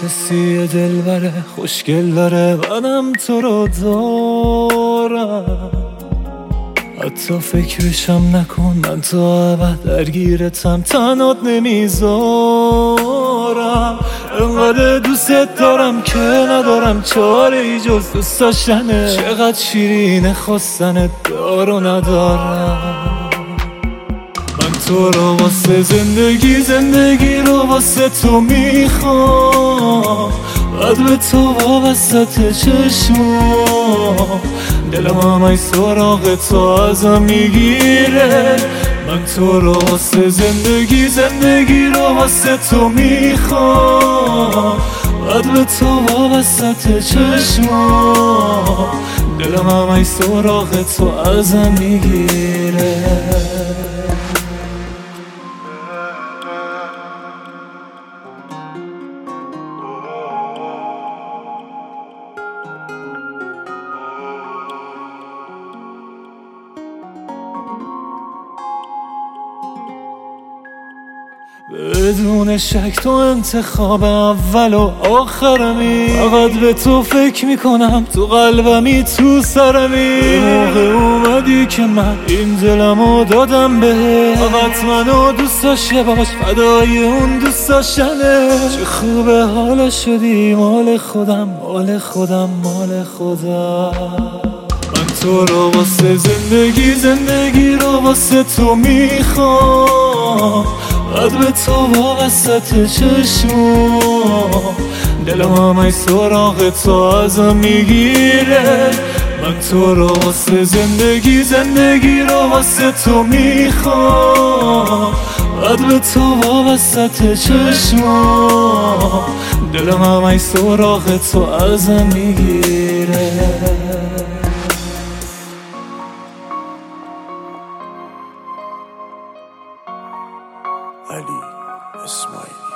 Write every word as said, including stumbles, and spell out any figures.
حسی دلبره خوشگل داره، منم تو رو دارم. حتی فکرشم نکن، من تا ابد درگیرتم، تنات نمیذارم. انقدر دوست دارم که ندارم چاره ای جز دوست داشتنه. چقدر شیرینه خواستنت، دارو ندارم. من تو رو واسه زندگی، زندگی رو واسه تو میخوام. بعد به تو وابسته چشمام، دلم همه سراغ تو ازم میگیره. من تو رو واسه زندگی، زندگی رو واسه تو میخوام. بعد به تو وابسته چشمام، دلم همه سراغ تو ازم میگیره. بدون شک تو انتخاب اول و آخرمی. فقط به تو فکر میکنم، تو قلبمی، تو سرمی. به موقع اومدی که من این دلمو دادم به. فقط منو دوست داشته باش، فدای اون دوست داشتنه. چه خوبه حالا شدی مال خودم، مال خودم، مال خودم. من تو رو واسه زندگی، زندگی رو واسه تو میخوام. بعد به تو وابسته چشمام، دلم همه سراغ تو ازم میگیره. من تو رو واسه زندگی، زندگی رو واسه تو میخوام. بعد به تو وابسته چشمام، دلم همه سراغ تو ازم میگیره. علی اسماعیلی.